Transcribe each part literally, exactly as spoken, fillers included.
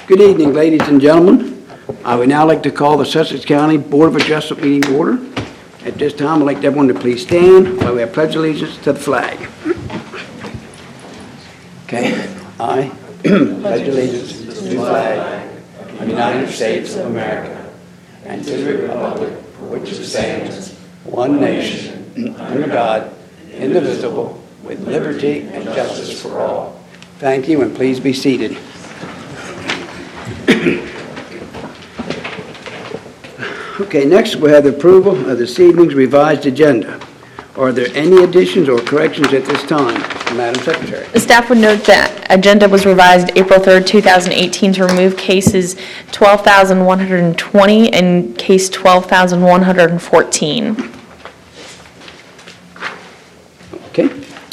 Good evening, ladies and gentlemen. I would now like to call the Sussex County Board of Adjustment meeting to order. At this time, I'd like everyone to please stand while we have pledge allegiance to the flag. Okay, I pledge allegiance to the flag of the United States of America and to the republic for which it stands, one nation, under God, indivisible, with liberty and justice for all. Thank you, and please be seated. Okay, next we have the approval of this evening's revised agenda. Are there any additions or corrections at this time, Madam Secretary? The staff would note that agenda was revised April third, two thousand eighteen to remove cases twelve thousand one hundred twenty and case twelve thousand one hundred fourteen. Okay.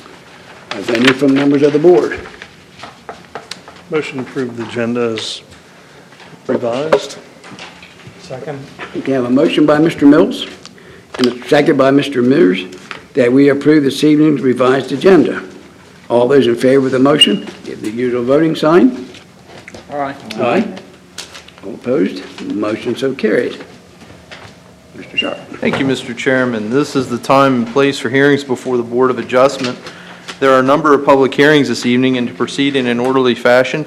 Is there any from members of the board? Motion to approve the agenda as revised. Second. Okay, I have a motion by Mister Mills and a second by Mister Mears that we approve this evening's revised agenda. All those in favor of the motion, give the usual voting sign. All right. Aye. All opposed? Motion so carried. Mister Sharp. Thank you, Mister Chairman. This is the time and place for hearings before the Board of Adjustment. There are a number of public hearings this evening, and to proceed in an orderly fashion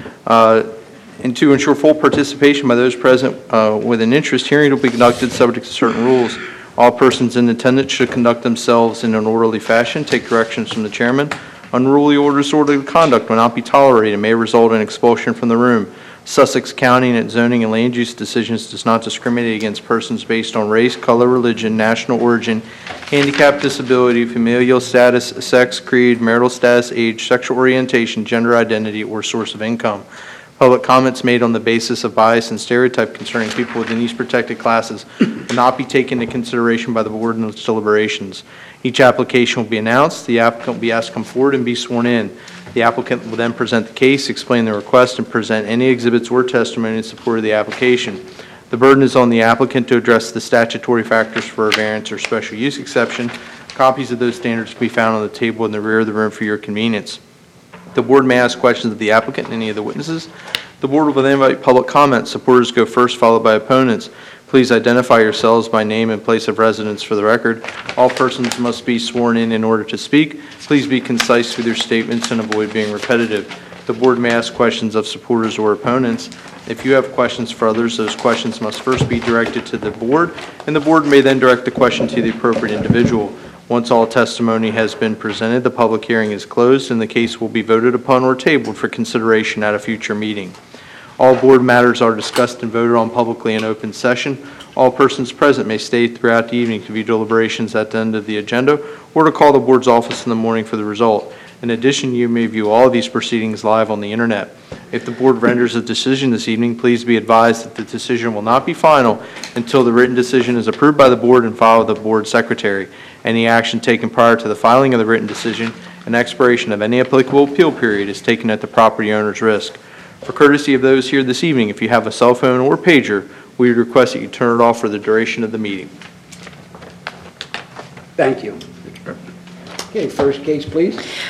uh, and to ensure full participation by those present uh, with an interest, hearing will be conducted subject to certain rules. All persons in attendance should conduct themselves in an orderly fashion, take directions from the chairman. Unruly or disorderly conduct will not be tolerated and may result in expulsion from the room. Sussex County and its zoning and land use decisions does not discriminate against persons based on race, color, religion, national origin, handicap, disability, familial status, sex, creed, marital status, age, sexual orientation, gender identity, or source of income. Public comments made on the basis of bias and stereotype concerning people within these protected classes will not be taken into consideration by the board in its deliberations. Each application will be announced. The applicant will be asked to come forward and be sworn in. The applicant will then present the case, explain the request, and present any exhibits or testimony in support of the application. The burden is on the applicant to address the statutory factors for a variance or special use exception. Copies of those standards will be found on the table in the rear of the room for your convenience. The board may ask questions of the applicant and any of the witnesses. The board will then invite public comment. Supporters go first, followed by opponents. Please identify yourselves by name and place of residence for the record. All persons must be sworn in in order to speak. Please be concise with your statements and avoid being repetitive. The board may ask questions of supporters or opponents. If you have questions for others, those questions must first be directed to the board, and the board may then direct the question to the appropriate individual. Once all testimony has been presented, the public hearing is closed and the case will be voted upon or tabled for consideration at a future meeting. All board matters are discussed and voted on publicly in open session. All persons present may stay throughout the evening to view deliberations at the end of the agenda or to call the board's office in the morning for the result. In addition, you may view all of these proceedings live on the internet. If the board renders a decision this evening, please be advised that the decision will not be final until the written decision is approved by the board and filed with the board secretary. Any action taken prior to the filing of the written decision and expiration of any applicable appeal period is taken at the property owner's risk. For courtesy of those here this evening, if you have a cell phone or pager, we would request that you turn it off for the duration of the meeting. Thank you. Okay, first case, please.